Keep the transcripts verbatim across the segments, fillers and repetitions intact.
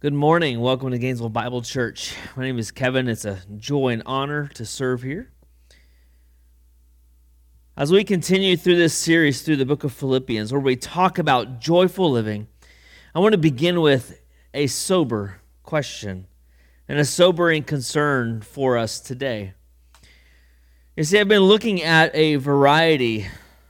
Good morning. Welcome to Gainesville Bible Church. My name is Kevin. It's a joy and honor to serve here. As we continue through this series through the book of Philippians, where we talk about joyful living, I want to begin with a sober question and a sobering concern for us today. You see, I've been looking at a variety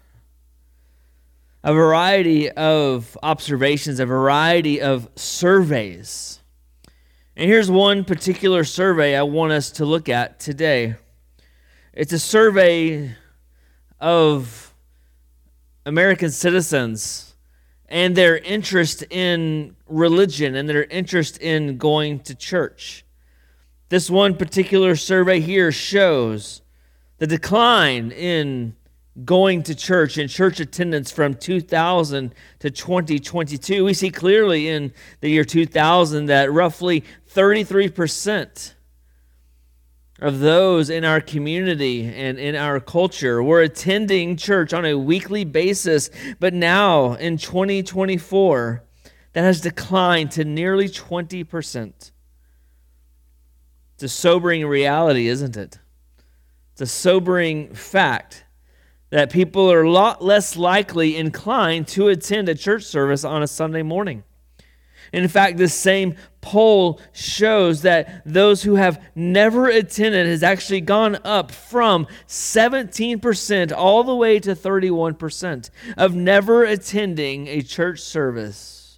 A variety of observations, a variety of surveys. And here's one particular survey I want us to look at today. It's a survey of American citizens and their interest in religion and their interest in going to church. This one particular survey here shows the decline in going to church and church attendance from two thousand to twenty twenty-two. We see clearly in the year two thousand that roughly thirty-three percent of those in our community and in our culture were attending church on a weekly basis. But now in twenty twenty-four, that has declined to nearly twenty percent. It's a sobering reality, isn't it? It's a sobering fact that people are a lot less likely inclined to attend a church service on a Sunday morning. In fact, this same poll shows that those who have never attended has actually gone up from seventeen percent all the way to thirty-one percent of never attending a church service.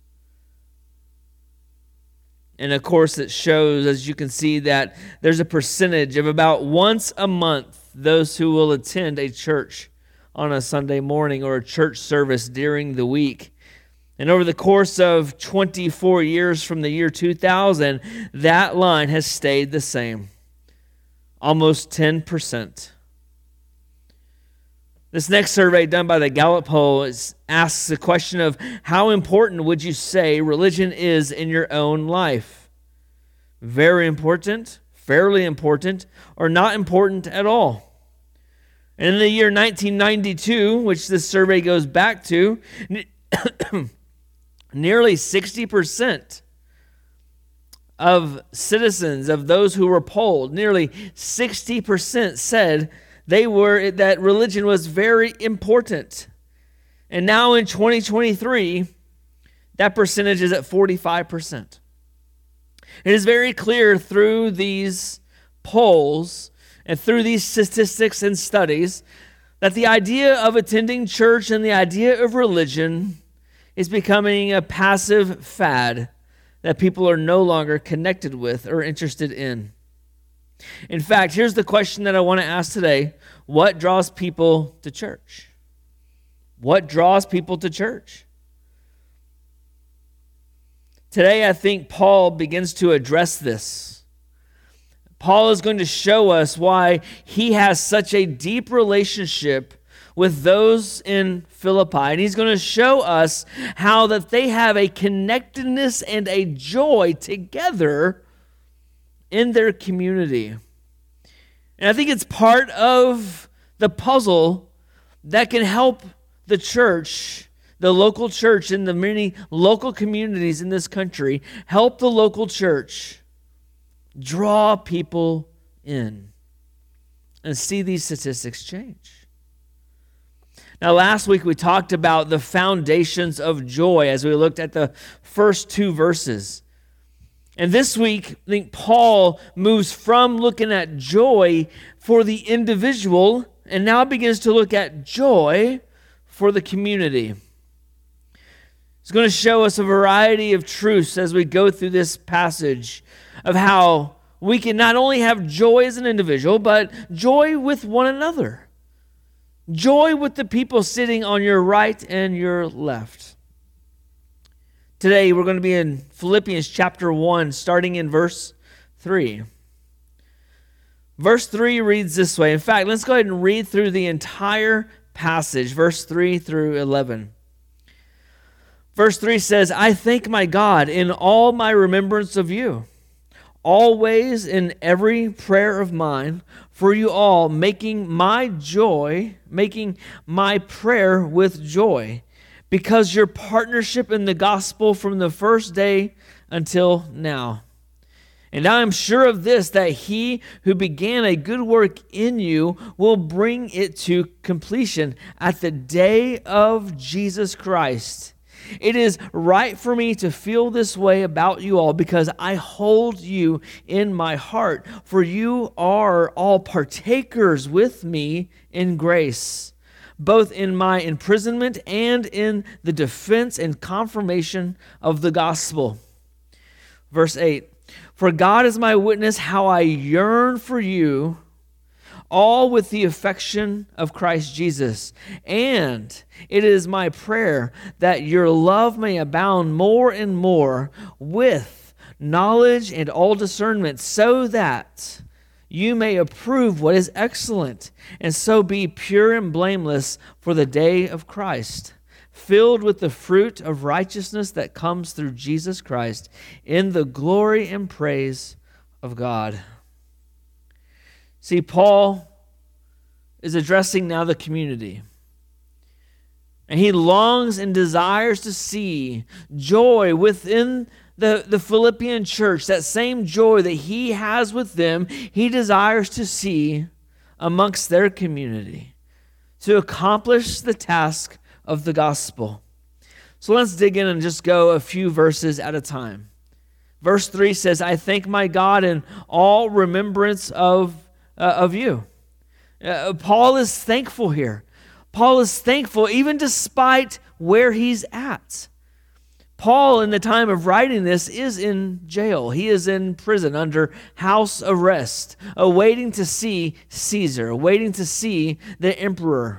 And of course, it shows, as you can see, that there's a percentage of about once a month those who will attend a church on a Sunday morning or a church service during the week. And over the course of twenty-four years from the year two thousand, that line has stayed the same, almost ten percent. This next survey done by the Gallup poll is, asks the question of how important would you say religion is in your own life? Very important, fairly important, or not important at all? And in the year nineteen ninety-two, which this survey goes back to, nearly sixty percent of citizens, of those who were polled, nearly sixty percent said they were that religion was very important. And now in twenty twenty-three, that percentage is at forty-five percent. It is very clear through these polls and through these statistics and studies that the idea of attending church and the idea of religion is becoming a passive fad that people are no longer connected with or interested in. In fact, here's the question that I want to ask today. What draws people to church? What draws people to church? Today, I think Paul begins to address this. Paul is going to show us why he has such a deep relationship with those in Philippi. And he's going to show us how that they have a connectedness and a joy together in their community. And I think it's part of the puzzle that can help the church, the local church in the many local communities in this country, help the local church draw people in and see these statistics change. Now, last week we talked about the foundations of joy as we looked at the first two verses. And this week, I think Paul moves from looking at joy for the individual and now begins to look at joy for the community. He's going to show us a variety of truths as we go through this passage of how we can not only have joy as an individual, but joy with one another. Joy with the people sitting on your right and your left. Today we're going to be in Philippians chapter one, starting in verse three. Verse three reads this way. In fact, let's go ahead and read through the entire passage, verse three through eleven. Verse three says, I thank my God in all my remembrance of you, always in every prayer of mine, for you all, making my joy, making my prayer with joy, because your partnership in the gospel from the first day until now. And I am sure of this, that he who began a good work in you will bring it to completion at the day of Jesus Christ. It is right for me to feel this way about you all because I hold you in my heart, for you are all partakers with me in grace, both in my imprisonment and in the defense and confirmation of the gospel. Verse eight, for God is my witness how I yearn for you, all with the affection of Christ Jesus. And it is my prayer that your love may abound more and more with knowledge and all discernment, so that you may approve what is excellent, and so be pure and blameless for the day of Christ, filled with the fruit of righteousness that comes through Jesus Christ, in the glory and praise of God. See, Paul is addressing now the community. And he longs and desires to see joy within the, the Philippian church. That same joy that he has with them, he desires to see amongst their community to accomplish the task of the gospel. So let's dig in and just go a few verses at a time. Verse three says, I thank my God in all remembrance of, uh, of you. Uh, Paul is thankful here. Paul is thankful even despite where he's at. Paul, in the time of writing this, is in jail. He is in prison under house arrest, awaiting to see Caesar, awaiting to see the emperor.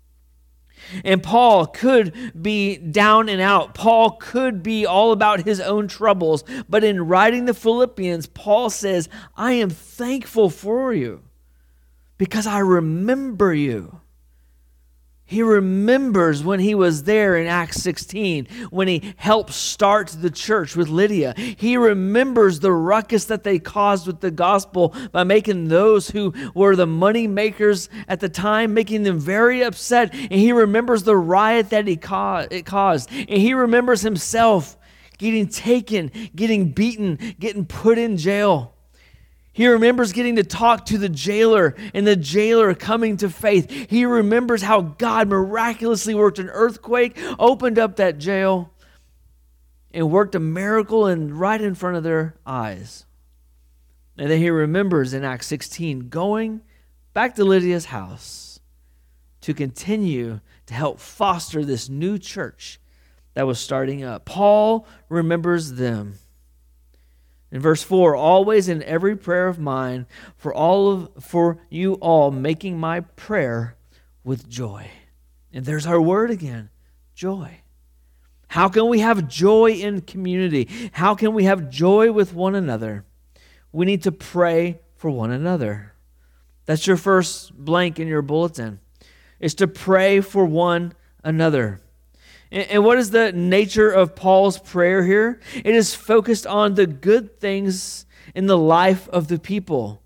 And Paul could be down and out. Paul could be all about his own troubles. But in writing the Philippians, Paul says, I am thankful for you because I remember you. He remembers when he was there in Acts sixteen, when he helped start the church with Lydia. He remembers the ruckus that they caused with the gospel by making those who were the money makers at the time, making them very upset. And he remembers the riot that he caused, it caused. And he remembers himself getting taken, getting beaten, getting put in jail. He remembers getting to talk to the jailer and the jailer coming to faith. He remembers how God miraculously worked an earthquake, opened up that jail, and worked a miracle in, right in front of their eyes. And then he remembers in Acts sixteen going back to Lydia's house to continue to help foster this new church that was starting up. Paul remembers them. In verse four, always in every prayer of mine, for all of for you all, making my prayer with joy. And there's our word again, joy. How can we have joy in community? How can we have joy with one another? We need to pray for one another. That's your first blank in your bulletin, is to pray for one another. And what is the nature of Paul's prayer here? It is focused on the good things in the life of the people.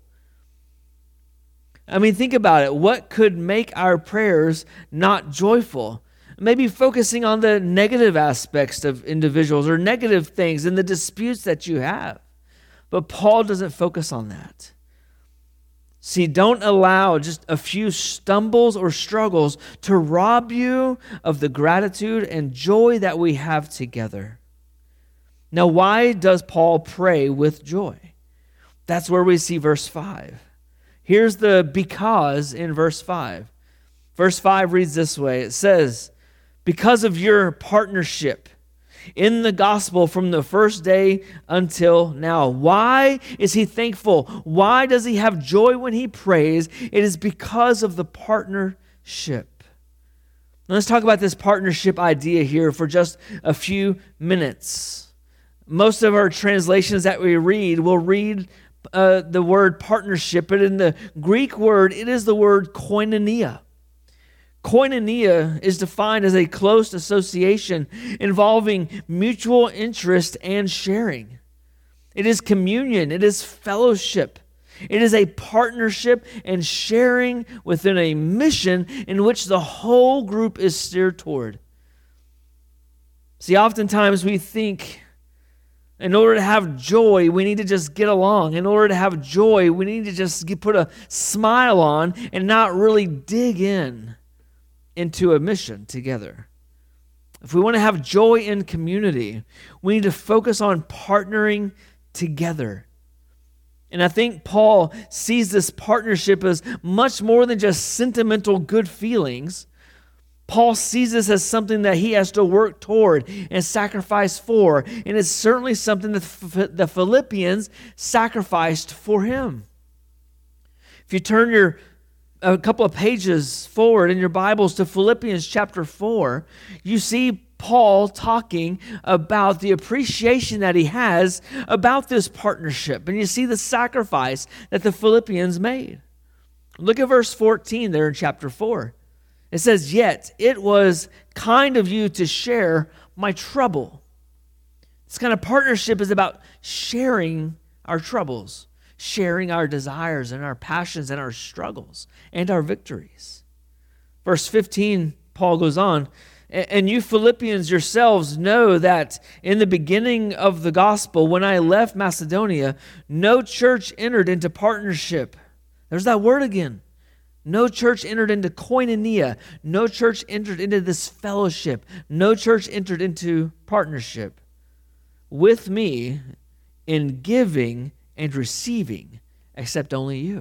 I mean, think about it. What could make our prayers not joyful? Maybe focusing on the negative aspects of individuals or negative things and the disputes that you have. But Paul doesn't focus on that. See, don't allow just a few stumbles or struggles to rob you of the gratitude and joy that we have together. Now, why does Paul pray with joy? That's where we see verse five. Here's the because in verse five. Verse five reads this way. It says, because of your partnership in the gospel from the first day until now. Why is he thankful? Why does he have joy when he prays? It is because of the partnership. Now let's talk about this partnership idea here for just a few minutes. Most of our translations that we read will read uh, the word partnership, but in the Greek word, it is the word koinonia. Koinonia is defined as a close association involving mutual interest and sharing. It is communion. It is fellowship. It is a partnership and sharing within a mission in which the whole group is steered toward. See, oftentimes we think In order to have joy, we need to just get along. In order to have joy, we need to just get, put a smile on and not really dig in into a mission together. If we want to have joy in community, we need to focus on partnering together. And I think Paul sees this partnership as much more than just sentimental good feelings. Paul sees this as something that he has to work toward and sacrifice for. And it's certainly something that the Philippians sacrificed for him. If you turn your a couple of pages forward in your Bibles to Philippians chapter four, you see Paul talking about the appreciation that he has about this partnership. And you see the sacrifice that the Philippians made. Look at verse fourteen there in chapter four. It says, "Yet it was kind of you to share my trouble." This kind of partnership is about sharing our troubles, sharing our desires and our passions and our struggles and our victories. Verse fifteen, Paul goes on, "And you Philippians yourselves know that in the beginning of the gospel, when I left Macedonia, no church entered into partnership." There's that word again. No church entered into koinonia. No church entered into this fellowship. No church entered into partnership with me in giving and receiving, except only you.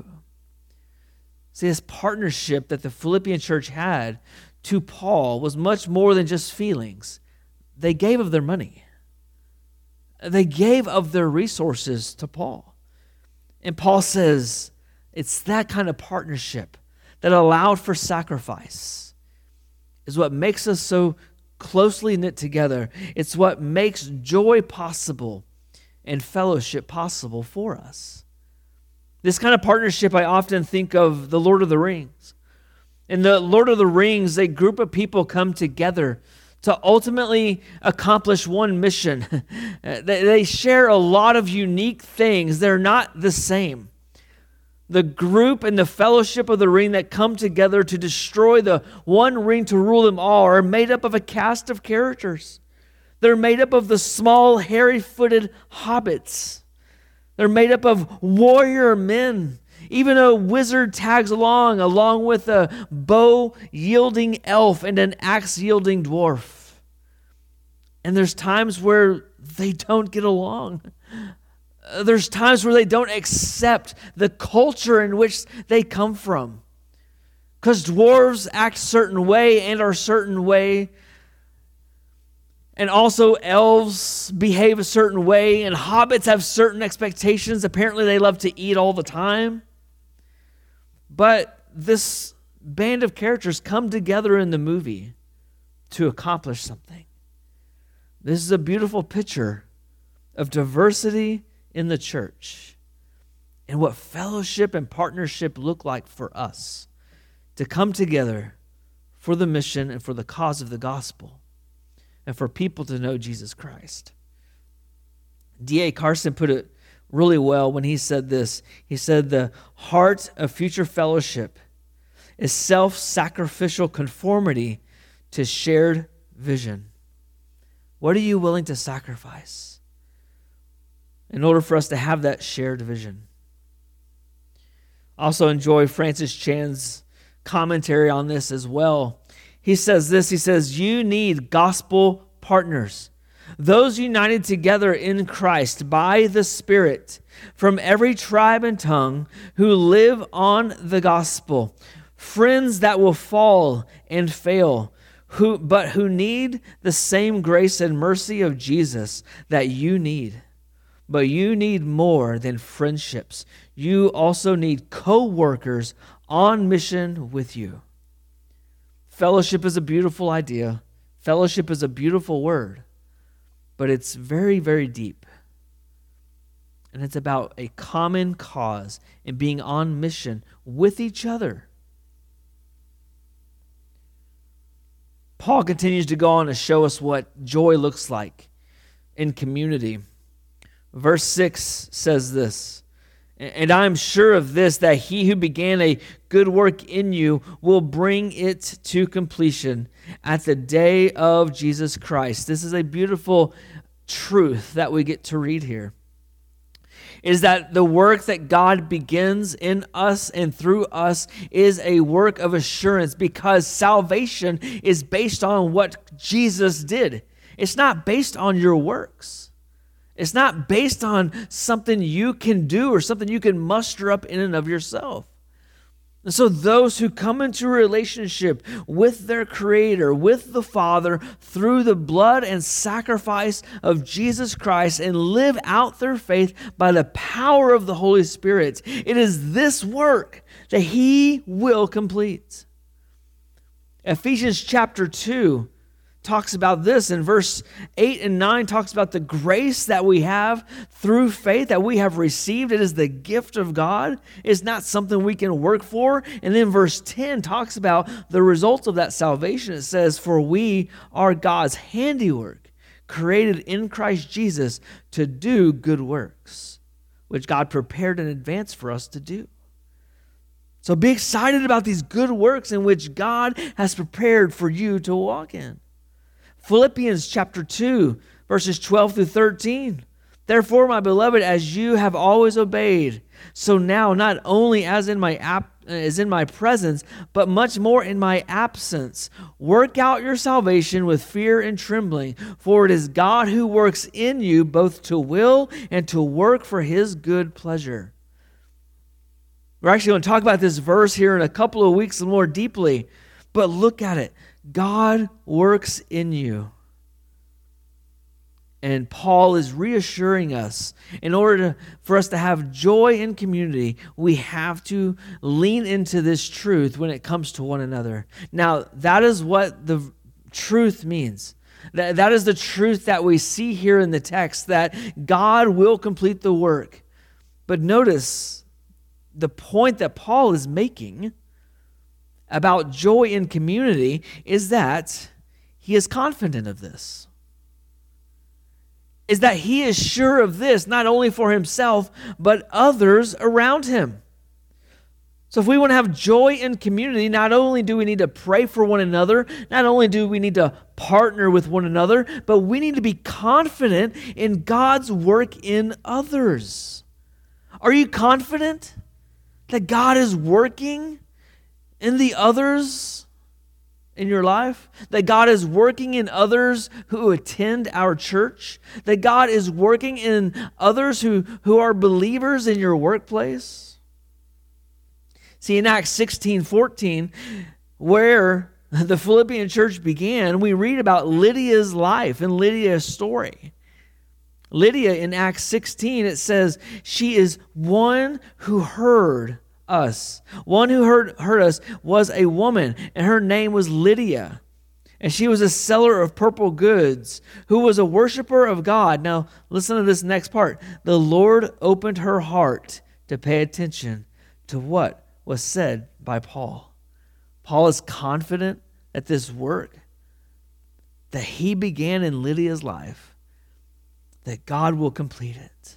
See, this partnership that the Philippian church had to Paul was much more than just feelings. They gave of their money. They gave of their resources to Paul. And Paul says it's that kind of partnership that allowed for sacrifice is what makes us so closely knit together. It's what makes joy possible and fellowship possible for us. This kind of partnership, I often think of the Lord of the Rings. In the Lord of the Rings, a group of people come together to ultimately accomplish one mission. They share a lot of unique things. They're not the same. The group and the fellowship of the ring that come together to destroy the one ring to rule them all are made up of a cast of characters. They're made up of the small, hairy-footed hobbits. They're made up of warrior men. Even a wizard tags along, along with a bow-yielding elf and an axe-yielding dwarf. And there's times where they don't get along. There's times where they don't accept the culture in which they come from. Because dwarves act a certain way and are a certain way. And also elves behave a certain way. And hobbits have certain expectations. Apparently they love to eat all the time. But this band of characters come together in the movie to accomplish something. This is a beautiful picture of diversity in the church and what fellowship and partnership look like for us to come together for the mission and for the cause of the gospel and for people to know Jesus Christ. D A Carson put it really well when he said this. He said, "The heart of future fellowship is self-sacrificial conformity to shared vision." What are you willing to sacrifice in order for us to have that shared vision? Also enjoy Francis Chan's commentary on this as well. He says this, he says, "You need gospel partners, those united together in Christ by the Spirit from every tribe and tongue who live on the gospel, friends that will fall and fail, who but who need the same grace and mercy of Jesus that you need. But you need more than friendships. You also need co-workers on mission with you." Fellowship is a beautiful idea. Fellowship is a beautiful word, but it's very, very deep. And it's about a common cause and being on mission with each other. Paul continues to go on to show us what joy looks like in community. Verse six says this, "And I am sure of this, that he who began a good work in you will bring it to completion at the day of Jesus Christ." This is a beautiful truth that we get to read here is that the work that God begins in us and through us is a work of assurance, because salvation is based on what Jesus did. It's not based on your works. It's not based on something you can do or something you can muster up in and of yourself. And so those who come into a relationship with their Creator, with the Father, through the blood and sacrifice of Jesus Christ, and live out their faith by the power of the Holy Spirit, it is this work that He will complete. Ephesians chapter two talks about this, in verse eight and nine talks about the grace that we have through faith that we have received. It is the gift of God. It's not something we can work for. And then verse ten talks about the result of that salvation. It says, for we are God's handiwork, created in Christ Jesus to do good works, which God prepared in advance for us to do. So be excited about these good works in which God has prepared for you to walk in. Philippians chapter two, verses twelve through thirteen. Therefore, my beloved, as you have always obeyed, so now not only as in my ap- as in my presence, but much more in my absence, work out your salvation with fear and trembling, for it is God who works in you both to will and to work for His good pleasure. We're actually going to talk about this verse here in a couple of weeks more deeply, but look at it. God works in you. And Paul is reassuring us, in order to, for us to have joy in community, we have to lean into this truth when it comes to one another. Now, that is what the truth means. That, that is the truth that we see here in the text, that God will complete the work. But notice the point that Paul is making about joy in community is that he is confident of this. Is that he is sure of this, not only for himself, but others around him. So if we want to have joy in community, not only do we need to pray for one another, not only do we need to partner with one another, but we need to be confident in God's work in others. Are you confident that God is working in the others in your life? That God is working in others who attend our church? That God is working in others who, who are believers in your workplace? See, in Acts sixteen fourteen, where the Philippian church began, we read about Lydia's life and Lydia's story. Lydia, in Acts sixteen, it says, she is one who heard us. One who heard, heard us was a woman, and her name was Lydia. And she was a seller of purple goods, who was a worshiper of God. Now, listen to this next part. The Lord opened her heart to pay attention to what was said by Paul. Paul is confident that this work that he began in Lydia's life, that God will complete it.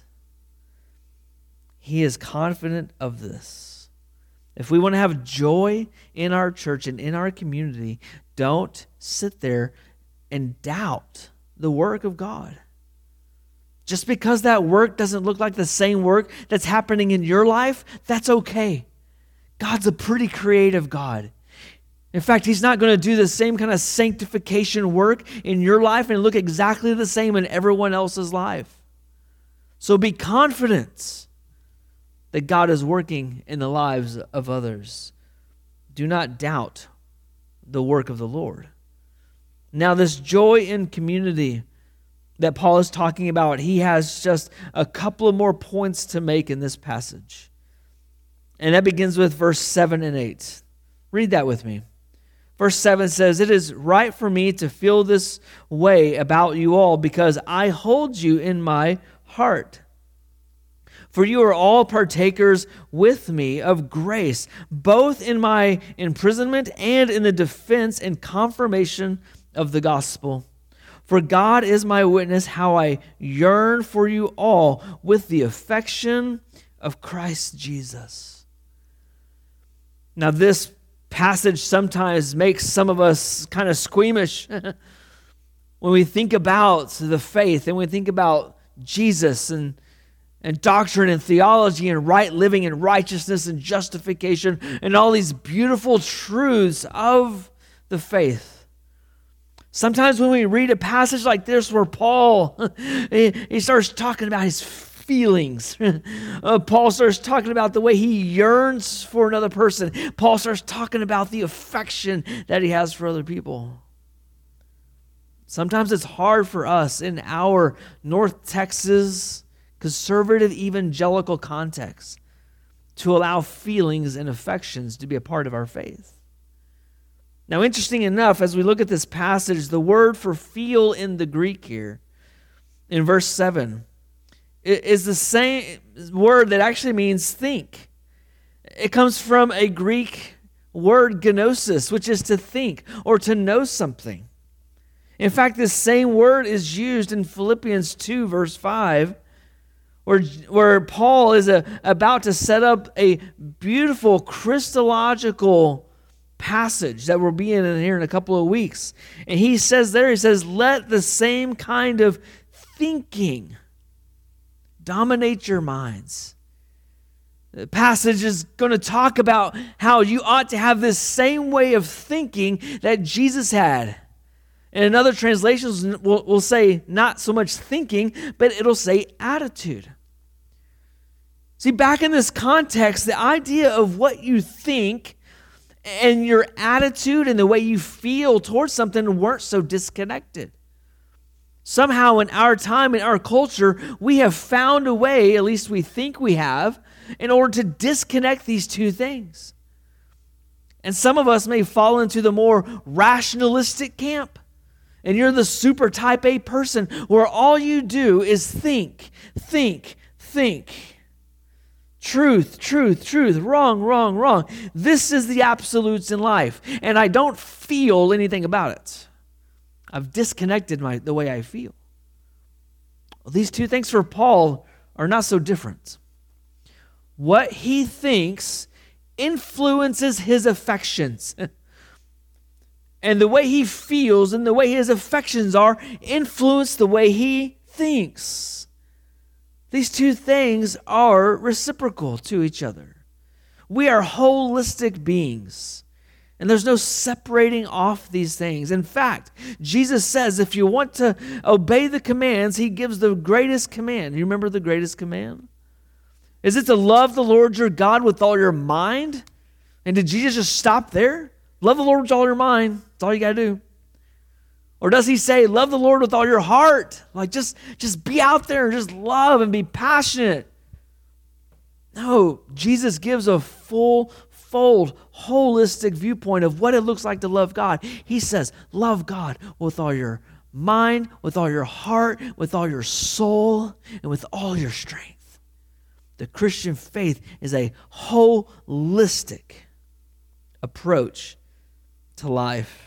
He is confident of this. If we want to have joy in our church and in our community, don't sit there and doubt the work of God. Just because that work doesn't look like the same work that's happening in your life, that's okay. God's a pretty creative God. In fact, He's not going to do the same kind of sanctification work in your life and look exactly the same in everyone else's life. So be confident that God is working in the lives of others. Do not doubt the work of the Lord. Now, this joy in community that Paul is talking about, he has just a couple of more points to make in this passage. And that begins with verse seven and eight. Read that with me. Verse seven says, it is right for me to feel this way about you all, because I hold you in my heart. For you are all partakers with me of grace, both in my imprisonment and in the defense and confirmation of the gospel. For God is my witness how I yearn for you all with the affection of Christ Jesus. Now, this passage sometimes makes some of us kind of squeamish. when we think about the faith and we think about Jesus and, and doctrine and theology and right living and righteousness and justification and all these beautiful truths of the faith. Sometimes when we read a passage like this where Paul, he, he starts talking about his feelings. Uh, Paul starts talking about the way he yearns for another person. Paul starts talking about the affection that he has for other people. Sometimes it's hard for us in our North Texas conservative evangelical context to allow feelings and affections to be a part of our faith. Now, interesting enough, as we look at this passage, the word for feel in the Greek here, in verse seven, is the same word that actually means think. It comes from a Greek word gnosis, which is to think or to know something. In fact, this same word is used in Philippians two, verse five, where, where Paul is a, about to set up a beautiful Christological passage that we'll be in here in a couple of weeks. And he says there, he says, let the same kind of thinking dominate your minds. The passage is going to talk about how you ought to have this same way of thinking that Jesus had. And in other translations, we'll, we'll say not so much thinking, but it'll say attitude. See, back in this context, the idea of what you think and your attitude and the way you feel towards something weren't so disconnected. Somehow in our time, in our culture, we have found a way, at least we think we have, in order to disconnect these two things. And some of us may fall into the more rationalistic camp. And you're the super type A person where all you do is think, think, think. Truth, truth, truth, wrong, wrong, wrong. This is the absolutes in life. And I don't feel anything about it. I've disconnected my, the way I feel. Well, these two things for Paul are not so different. What he thinks influences his affections. And the way he feels and the way his affections are influence the way he thinks. These two things are reciprocal to each other. We are holistic beings. And there's no separating off these things. In fact, Jesus says if you want to obey the commands, he gives the greatest command. You remember the greatest command? Is it to love the Lord your God with all your mind? And did Jesus just stop there? Love the Lord with all your mind. That's all you got to do. Or does he say, love the Lord with all your heart? Like just, just be out there and just love and be passionate. No, Jesus gives a full, fold, holistic viewpoint of what it looks like to love God. He says, love God with all your mind, with all your heart, with all your soul, and with all your strength. The Christian faith is a holistic approach to life.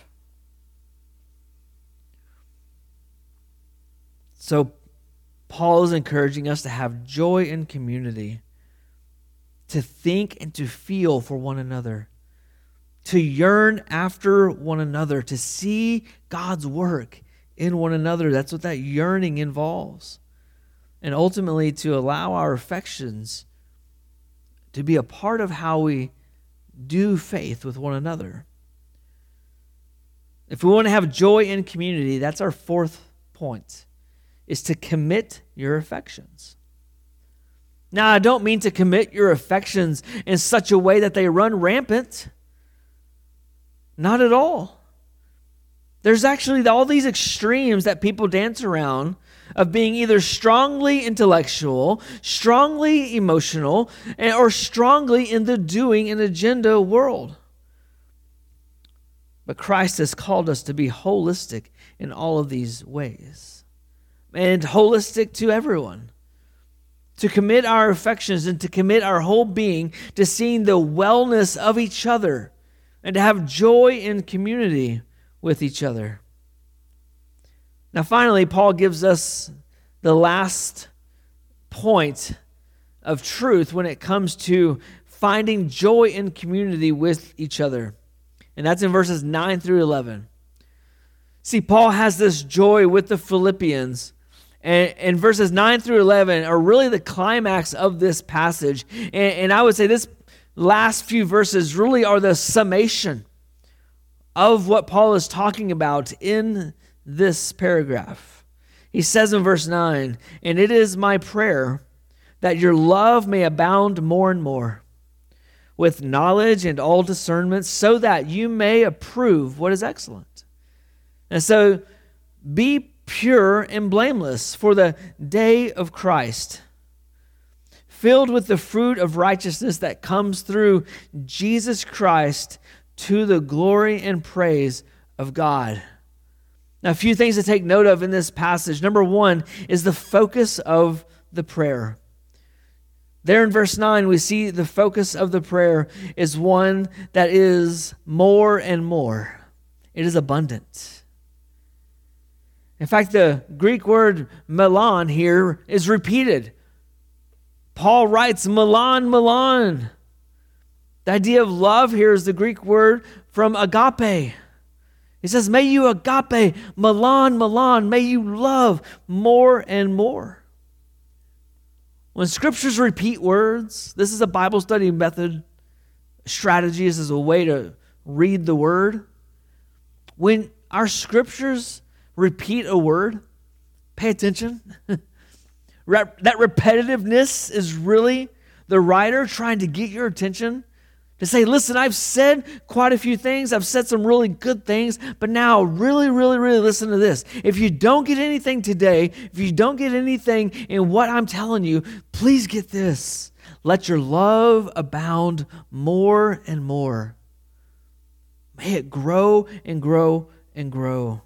So Paul is encouraging us to have joy in community, to think and to feel for one another, to yearn after one another, to see God's work in one another. That's what that yearning involves. And ultimately to allow our affections to be a part of how we do faith with one another. If we want to have joy in community, that's our fourth point, is to commit your affections. Now, I don't mean to commit your affections in such a way that they run rampant. Not at all. There's actually all these extremes that people dance around of being either strongly intellectual, strongly emotional, or strongly in the doing and agenda world. But Christ has called us to be holistic in all of these ways. And holistic to everyone. To commit our affections and to commit our whole being to seeing the wellness of each other and to have joy in community with each other. Now finally, Paul gives us the last point of truth when it comes to finding joy in community with each other. And that's in verses nine through eleven. See, Paul has this joy with the Philippians. And, and verses nine through eleven are really the climax of this passage. And, and I would say this last few verses really are the summation of what Paul is talking about in this paragraph. He says in verse nine, "And it is my prayer that your love may abound more and more, with knowledge and all discernment, so that you may approve what is excellent." And so, be pure and blameless for the day of Christ, filled with the fruit of righteousness that comes through Jesus Christ, to the glory and praise of God. Now, a few things to take note of in this passage. Number one is the focus of the prayer. There in verse nine, we see the focus of the prayer is one that is more and more. It is abundant. In fact, the Greek word melon here is repeated. Paul writes, melon, melon. The idea of love here is the Greek word from agape. He says, may you agape, melon, melon, may you love more and more. When scriptures repeat words, this is a Bible study method, strategy. This is a way to read the word. When our scriptures repeat a word, pay attention. That repetitiveness is really the writer trying to get your attention. To say, listen, I've said quite a few things. I've said some really good things. But now really, really, really listen to this. If you don't get anything today, if you don't get anything in what I'm telling you, please get this. Let your love abound more and more. May it grow and grow and grow.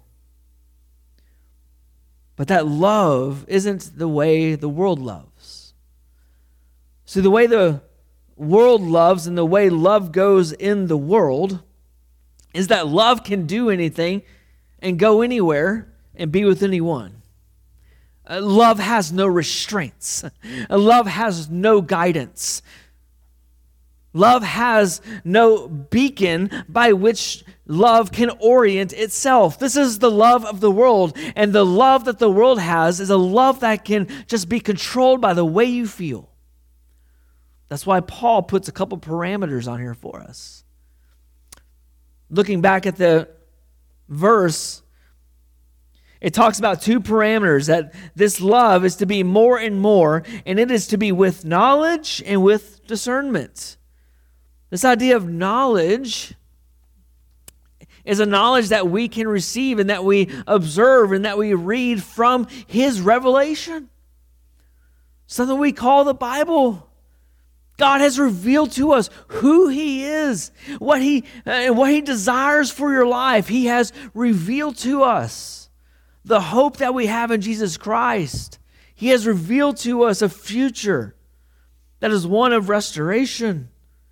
But that love isn't the way the world loves. See, the way the world loves and the way love goes in the world is that love can do anything and go anywhere and be with anyone. Uh, love has no restraints. Uh, love has no guidance. Love has no beacon by which love can orient itself. This is the love of the world, and the love that the world has is a love that can just be controlled by the way you feel. That's why Paul puts a couple parameters on here for us. Looking back at the verse, it talks about two parameters, that this love is to be more and more, and it is to be with knowledge and with discernment. This idea of knowledge is a knowledge that we can receive and that we observe and that we read from His revelation. Something we call the Bible. God has revealed to us who He is, what He uh, what He desires for your life. He has revealed to us the hope that we have in Jesus Christ. He has revealed to us a future that is one of restoration.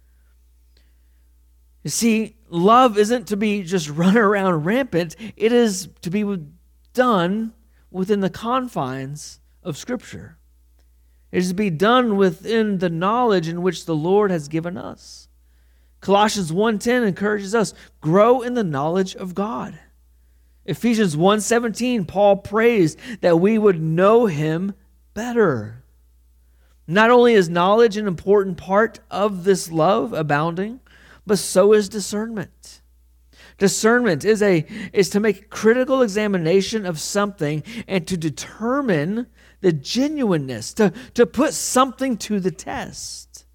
You see, love isn't to be just run around rampant. It is to be done within the confines of Scripture. It is to be done within the knowledge in which the Lord has given us. Colossians one ten encourages us, grow in the knowledge of God. Ephesians one seventeen, Paul prays that we would know Him better. Not only is knowledge an important part of this love abounding, but so is discernment. Discernment is a is to make critical examination of something and to determine the genuineness, to, to put something to the test.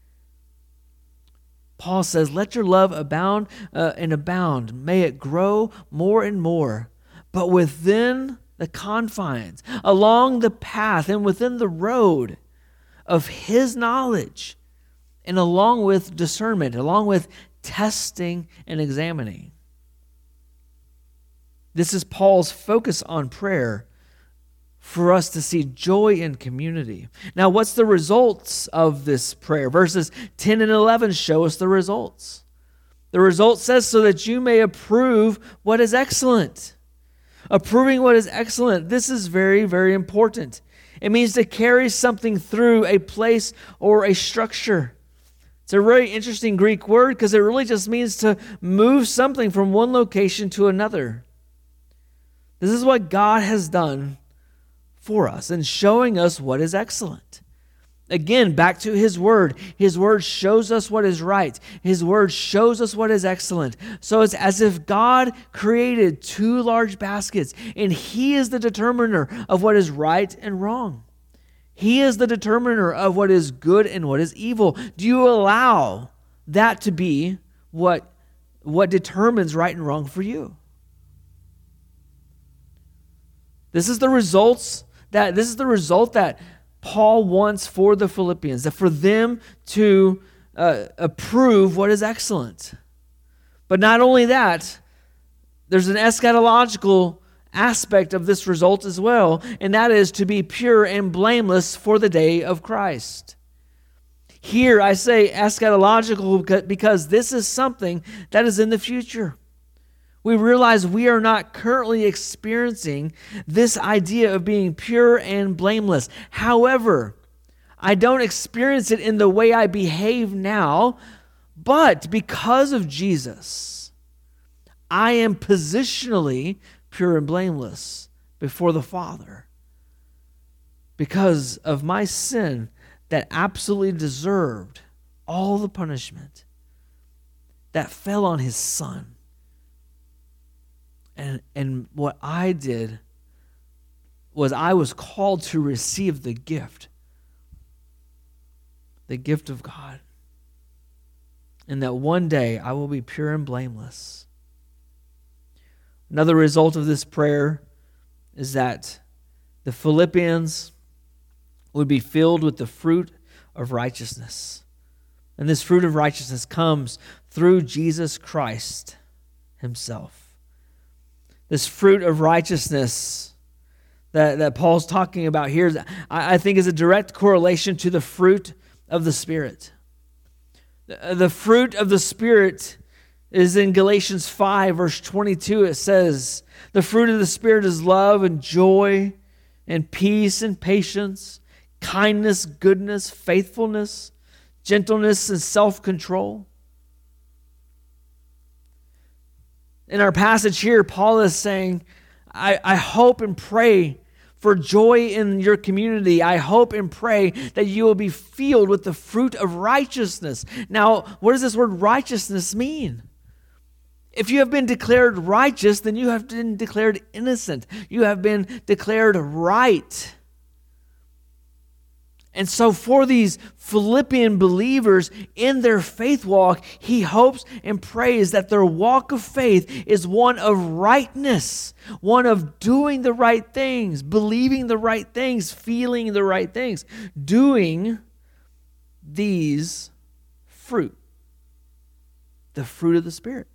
Paul says, let your love abound uh, and abound. May it grow more and more, but within the confines, along the path and within the road of His knowledge, and along with discernment, along with testing and examining. This is Paul's focus on prayer for us to see joy in community. Now, what's the results of this prayer? Verses ten and eleven show us the results. The result says, so that you may approve what is excellent. Approving what is excellent. This is very, very important. It means to carry something through a place or a structure. It's a very interesting Greek word because it really just means to move something from one location to another. This is what God has done for us and showing us what is excellent. Again, back to His Word. His Word shows us what is right. His Word shows us what is excellent. So it's as if God created two large baskets, and He is the determiner of what is right and wrong. He is the determiner of what is good and what is evil. Do you allow that to be what, what determines right and wrong for you? This is the results that this is the result that Paul wants for the Philippians, that for them to uh, approve what is excellent. But not only that, there's an eschatological aspect of this result as well, and that is to be pure and blameless for the day of Christ. Here I say eschatological because this is something that is in the future. We realize we are not currently experiencing this idea of being pure and blameless. However, I don't experience it in the way I behave now, but because of Jesus, I am positionally pure and blameless before the Father because of my sin that absolutely deserved all the punishment that fell on His Son. And, and what I did was I was called to receive the gift, the gift of God. And that one day I will be pure and blameless. Another result of this prayer is that the Philippians would be filled with the fruit of righteousness. And this fruit of righteousness comes through Jesus Christ Himself. This fruit of righteousness that, that Paul's talking about here, I, I think is a direct correlation to the fruit of the Spirit. The, the fruit of the Spirit is in Galatians five, verse twenty-two. It says, the fruit of the Spirit is love and joy and peace and patience, kindness, goodness, faithfulness, gentleness, and self-control. In our passage here, Paul is saying, I, I hope and pray for joy in your community. I hope and pray that you will be filled with the fruit of righteousness. Now, what does this word righteousness mean? If you have been declared righteous, then you have been declared innocent. You have been declared right. And so for these Philippian believers in their faith walk, he hopes and prays that their walk of faith is one of rightness, one of doing the right things, believing the right things, feeling the right things, doing these fruit, the fruit of the Spirit.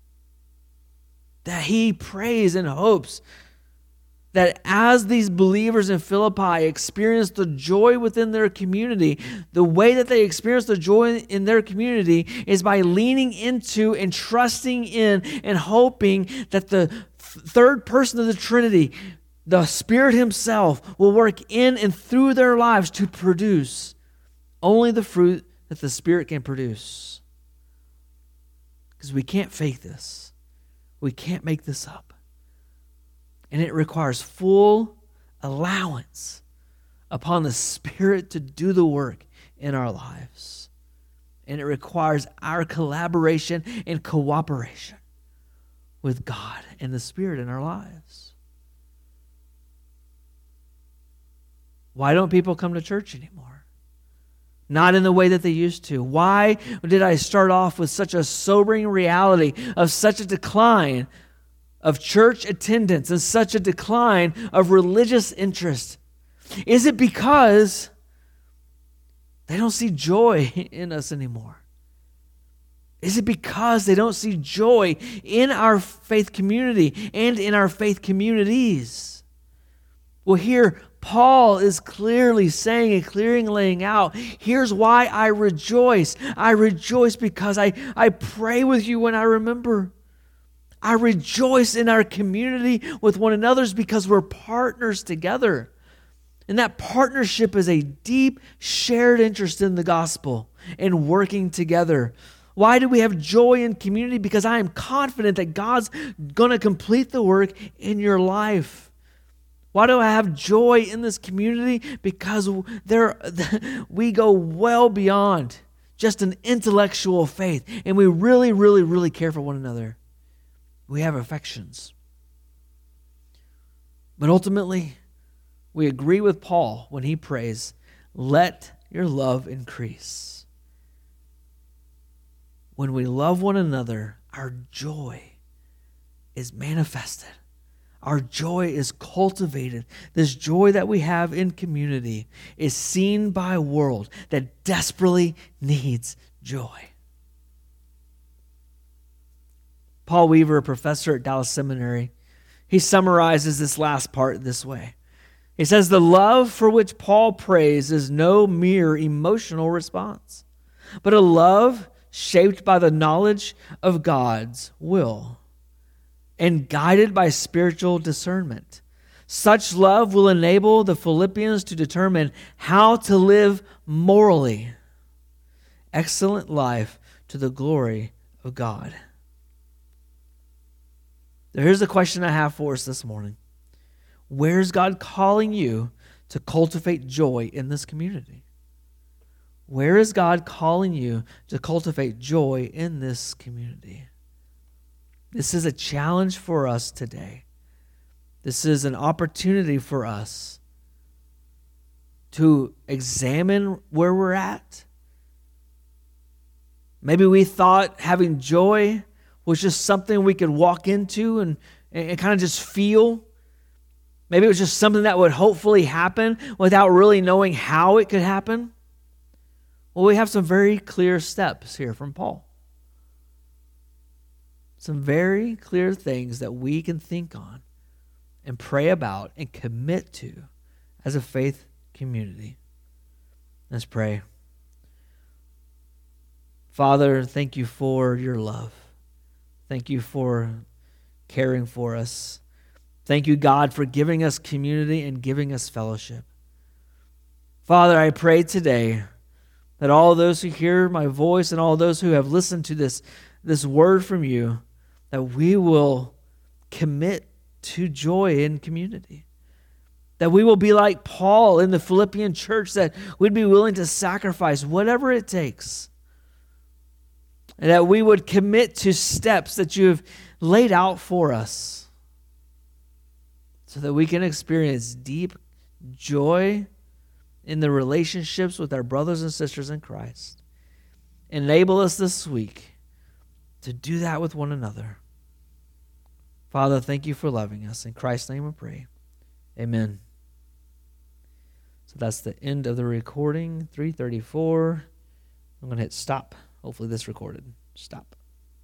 That he prays and hopes that as these believers in Philippi experience the joy within their community, the way that they experience the joy in their community is by leaning into and trusting in and hoping that the third person of the Trinity, the Spirit Himself, will work in and through their lives to produce only the fruit that the Spirit can produce. Because we can't fake this. We can't make this up. And it requires full allowance upon the Spirit to do the work in our lives. And it requires our collaboration and cooperation with God and the Spirit in our lives. Why don't people come to church anymore? Not in the way that they used to. Why did I start off with such a sobering reality of such a decline of church attendance and such a decline of religious interest? Is it because they don't see joy in us anymore? Is it because they don't see joy in our faith community and in our faith communities? Well, here Paul is clearly saying and clearly laying out, here's why I rejoice. I rejoice because I, I pray with you when I remember. I rejoice in our community with one another because we're partners together. And that partnership is a deep shared interest in the gospel and working together Why do we have joy in community? Because I am confident that God's going to complete the work in your life. Why do I have joy in this community? Because there, we go well beyond just an intellectual faith, and we really, really, really care for one another. We have affections. But ultimately, we agree with Paul when he prays, let your love increase. When we love one another, our joy is manifested. Our joy is cultivated. This joy that we have in community is seen by a world that desperately needs joy. Paul Weaver, a professor at Dallas Seminary, he summarizes this last part this way. He says, the love for which Paul prays is no mere emotional response, but a love shaped by the knowledge of God's will and guided by spiritual discernment. Such love will enable the Philippians to determine how to live morally excellent life to the glory of God. So here's the question I have for us this morning. Where's God calling you to cultivate joy in this community? Where is God calling you to cultivate joy in this community? This is a challenge for us today. This is an opportunity for us to examine where we're at. Maybe we thought having joy was just something we could walk into and, and kind of just feel. Maybe it was just something that would hopefully happen without really knowing how it could happen. Well, we have some very clear steps here from Paul. Some very clear things that we can think on and pray about and commit to as a faith community. Let's pray. Father, thank you for your love. Thank you for caring for us. Thank you, God, for giving us community and giving us fellowship. Father, I pray today that all those who hear my voice and all those who have listened to this, this word from you, that we will commit to joy in community. That we will be like Paul in the Philippian church, that we'd be willing to sacrifice whatever it takes. And that we would commit to steps that you have laid out for us so that we can experience deep joy in the relationships with our brothers and sisters in Christ. Enable us this week to do that with one another. Father, thank you for loving us. In Christ's name we pray. Amen. So that's the end of the recording, three thirty-four. I'm going to hit stop. Hopefully this recorded. Stop.